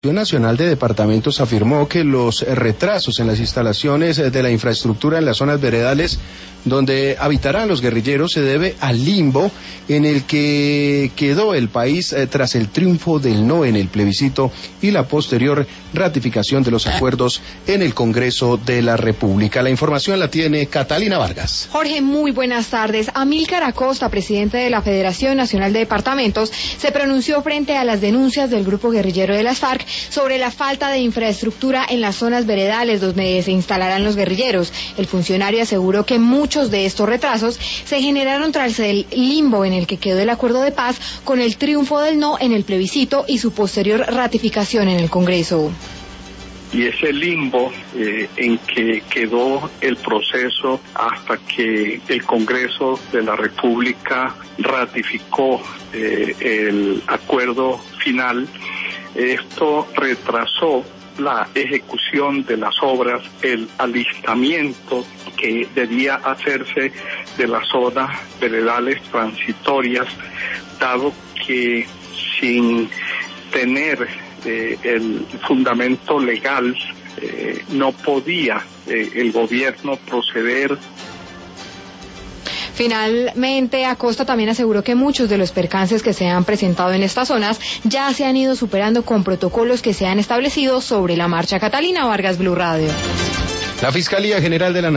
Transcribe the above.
Nacional de Departamentos afirmó que los retrasos en las instalaciones de la infraestructura en las zonas veredales donde habitarán los guerrilleros se debe al limbo en el que quedó el país tras el triunfo del no en el plebiscito y la posterior ratificación de los acuerdos en el Congreso de la República. La información la tiene Catalina Vargas. Jorge, muy buenas tardes. Amílcar Acosta, presidente de la Federación Nacional de Departamentos, se pronunció frente a las denuncias del grupo guerrillero de las FARC sobre la falta de infraestructura en las zonas veredales donde se instalarán los guerrilleros. El funcionario aseguró que muchos de estos retrasos se generaron tras el limbo en el que quedó el acuerdo de paz con el triunfo del no en el plebiscito y su posterior ratificación en el Congreso. Y ese limbo en que quedó el proceso hasta que el Congreso de la República ratificó el acuerdo final, esto retrasó la ejecución de las obras, el alistamiento que debía hacerse de las zonas veredales transitorias, dado que sin tener el fundamento legal no podía el gobierno proceder. Finalmente, Acosta también aseguró que muchos de los percances que se han presentado en estas zonas ya se han ido superando con protocolos que se han establecido sobre la marcha. Catalina Vargas, Blue Radio. La Fiscalía General de la